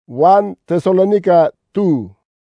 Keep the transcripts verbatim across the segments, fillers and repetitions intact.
First Thessalonica two.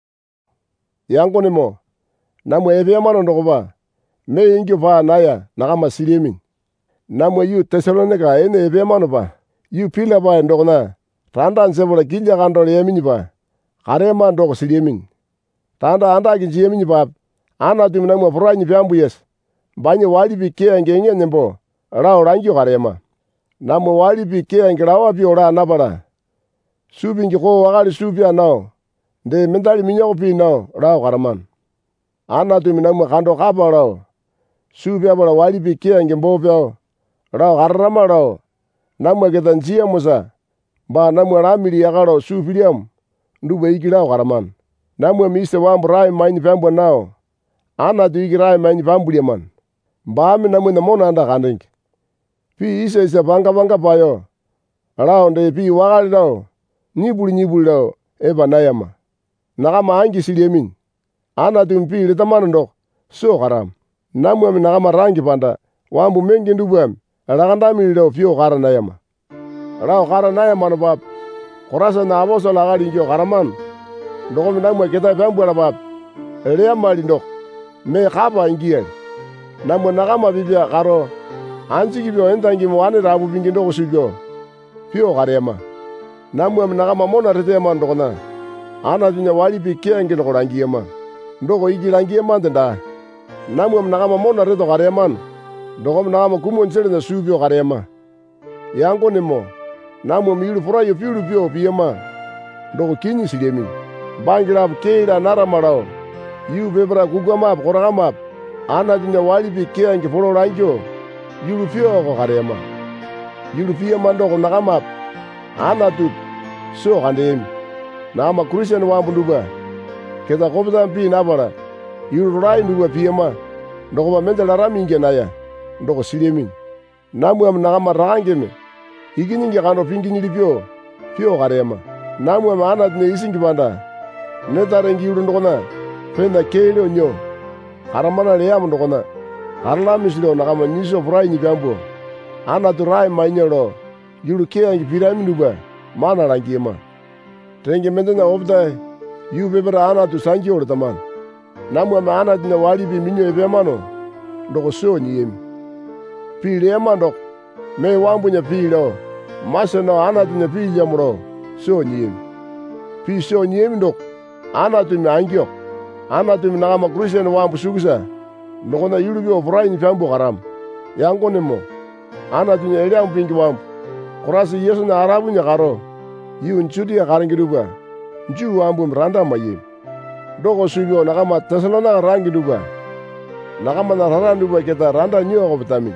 Yangonemo namwe evyamano ndogoba me ingi va naya nakama silimin. Namwe yu Thessalonica ene evyamano ba yu pila ba ndogona tanda nsebola kilya kandole yemini ba karema ndogo silimin. Tanda anda kinji yemini ba ana tum namwe furanyi vyambu yes banye wali bike ngenge nembo rao rangi karema. Namwe wali bike ngirawa biora nabara subi ngiko wakali subi anao de mentali minyako pi nao rao karaman. Ana tum namwe kando kapa rao subi abara wali bike ngembo pyo rao karama rao namwe kita njia musa ba namwe ramiri yakaro subi liam nduwe iki rao karaman. Namwe miste wambu rai maini vyambu nao ana tu iki rai maini vyambu liaman. Baami namwe namona anda kandeng. Pi isa isa banga banga payo rao de pi wakali rao nibuli nibuli rao eba nayama. Nakama angi siliemin. Ana tumpi letamano ndok so karam. Namwe nakama rangi panda wambu mengi ndubuam rakandami rao pio kara nayama. Rao kara nayama no bab korasa na aboso lagari ngio karaman. Ndokomi namwe kita vyambu la bab elea mali ndok me kapa ingiel. Namwe nakama bibia karo anchi kibyo entangi mwane rabu bingi ndoko subyo pio karema. Namwe nakama mona retema ndokona ana dunya wali bike ngelo korangiyema ndoko igi langiyema ndenda. Namwe nakama mona reto karema ndoko nakama kumonchele na subyo karema. Yango nemo namwe milu fura yo piulu pio piyema ndoko kinyi silemi bangira keira naramarao yu bebra kugama koragama ana dunya wali bike ngi foro rangyo yulu pio ko karema. Yulu pio mandoko nakama ana tu so kandem nama Christian wambu nduba keta kopza mpi nabara yulu rai nduba piyema ndoko ma mendela raminge naya ndoko silemi. Namwe nakama rangeme igini ngi kando pingi nyilipio pio karema. Namwe ana ne isingi banda netare ngi yulu ndokona penda keile onyo karamana leya ndokona karla mislo nakama niso frai ni gambo ana tu rai mainyero yulu kea ngi pirami nduba mana rangiyema. Tenge mendena obda yu bebera ana tu sanji ore taman. Namwe ma ana dina wali bi minyo evyamano ndoko so nyiyemi. Pi lema ndok me wambu nya pi lo masa no ana dina pi jamro so nyiyemi. Pi so nyiyemi ndok ana tu mi angyo ana tu mi nakama Christian wambu sukusa ndoko na yulu bi ofrai ni vyambu karam. Yango nemo ana tu nya elia mpingi wambu korasi Yesu na arabu nya karo yu nchudi ya karangiruba nchu wambu mranda maye doko subyo nakama Thessalonica rangiruba nakama na rara nduba keta randa nyo ko vitamin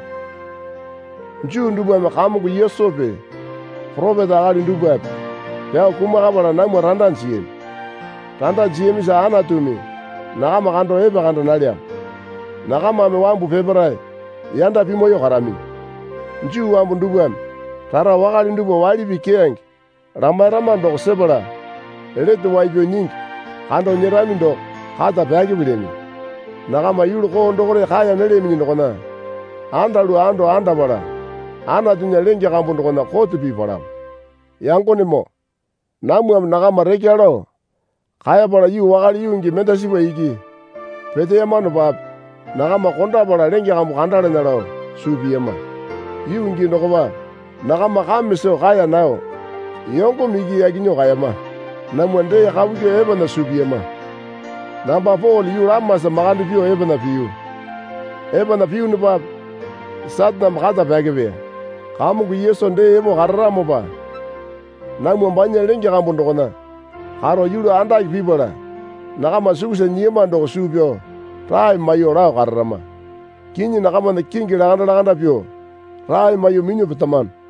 nchu nduba makamu ku Yesu pe profeta ali nduba ya kuma kabana namwe randa nchie randa nchie misa ana tumi nakama kando eba kando nalia nakama me wambu febrai yanda pimo yo karami nchu wambu nduba tara wakali nduba wali bikeng rama rama ndok sebara eletu waibyo nyingi kando nyerami ndok kata pagi bilemi nakama yulu ko ndokore kaya nelemi ndokona anda lu ando anda bara ana dunya lenge kambu ndokona kotu bi bara. Yango nemo namwe nakama rekyalo kaya bara yu wakali yu ngi menda sibo iki pete yamano bab nakama konda bara lenge kambu kandale nalo subi yama yu ngi ndokoba nakama kamiso kaya nao yongo migi yaginyo kaya ma namwe nde yakabukyo eba na subi yama. Namba four yu rama sa makandu pio eba na piu eba na piu nubab sad na makata pagebe kamu ku Yesu nde ebo karamo ba namwe mbanya lenge kambu ndokona haro yulu anda ikibibora nakama sukusa nyema ndoko subyo rai mayo rao karama kinyi nakama na kingi laganda laganda pio rai mayo minyo pitaman.